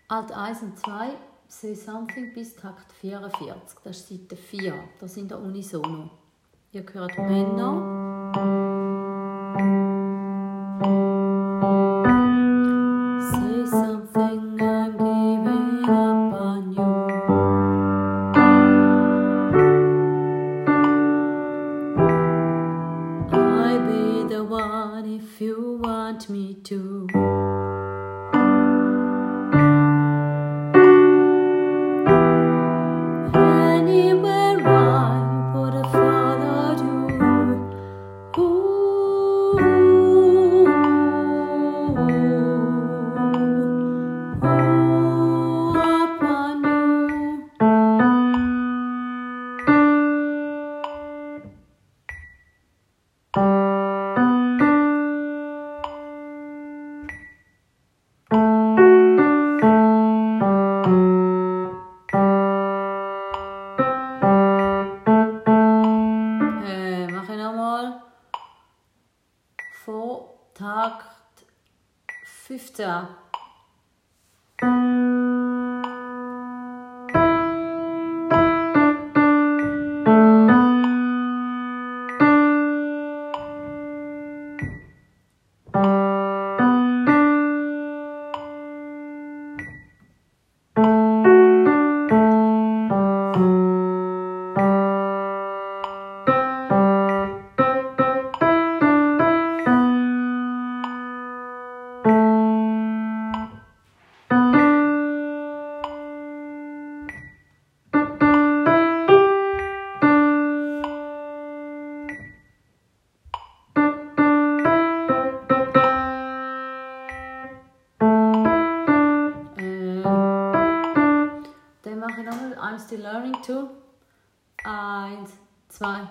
Alt 1 und 2, Say Something bis Takt 44. Das ist Seite 4. Das sind der Unisono. Ihr hört Männer. Say something, I'm giving up on you. I'll be the one if you want me to. Anywhere I would have followed you. Upon you. Mache ich nochmal. Vor Takt 15. Dann mache ich nochmal I'm Still Learning to. 1, 2.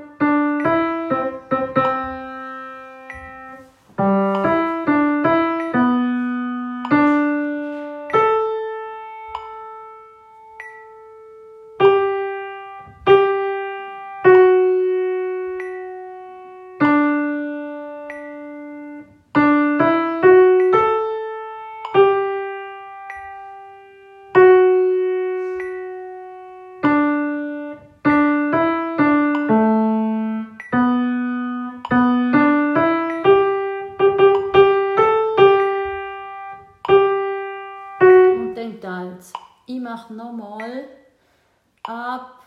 Dann teilt. Ich mache nochmal Up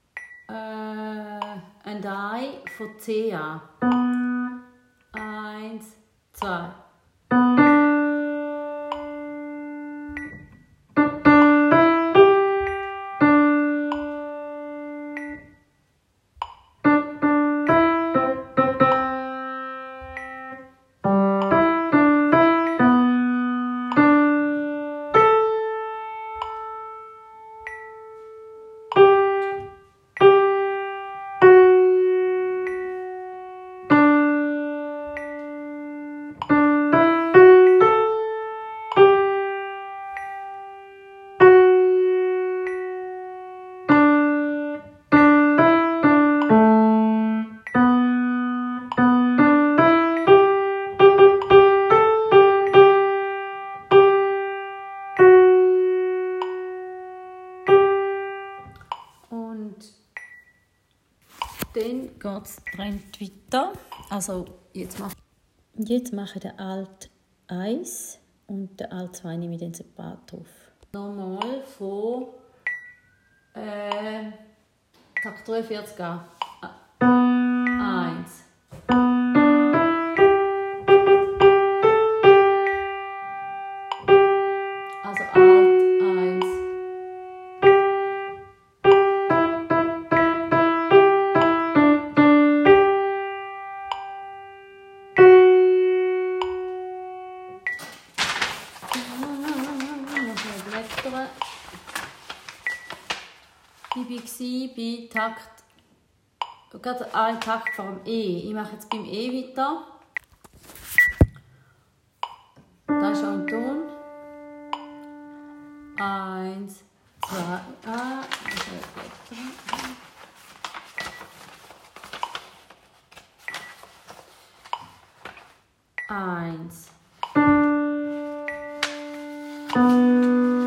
and I von C an. 1, 2. Dann geht es Trend weiter. Also jetzt mache ich den Alt 1 und den Alt 2 nehme ich dann separat auf. Nochmal von Takt 43 an. 1. Also Alt 1. Ich war bei Takt, gerade ein Takt vor dem E. Ich mache jetzt beim E weiter. Da ist auch ein Ton. 1, 2, eins.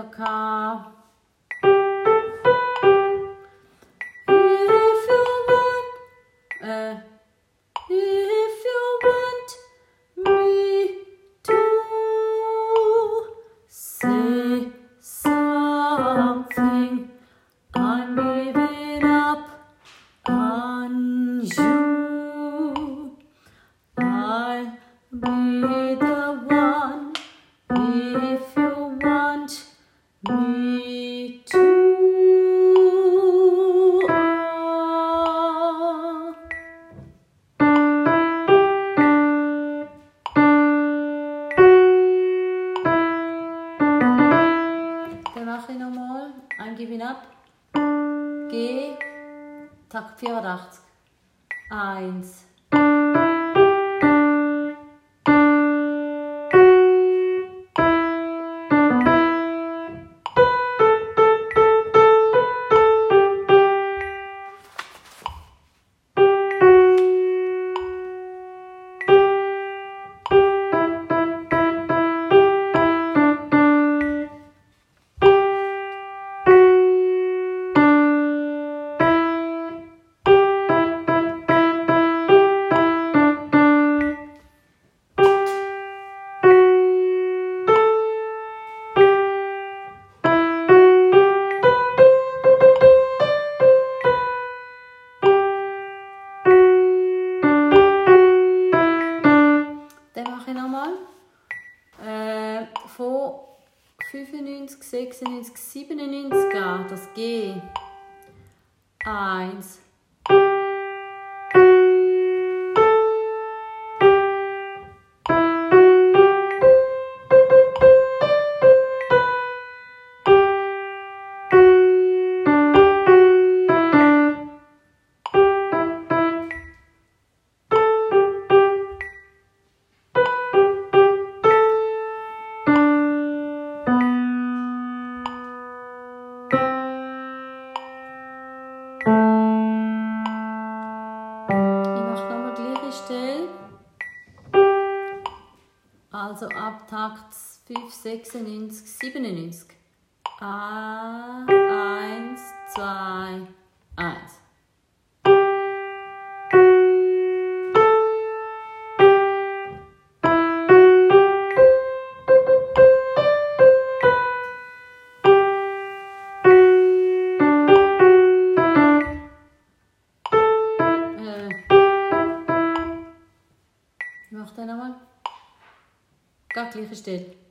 gehabt. If you want me to say something, I'm giving up on you. I'll be the one if you want me to. Dann mache ich nochmal ein Giving Up. G, Takt 84. 1. Von 95, 96, 97 an, das G. 1. Also ab Takt 5, 96, 97. A, 1, 2, 1. Ich mache den nochmal. Gleich gleiche Stelle.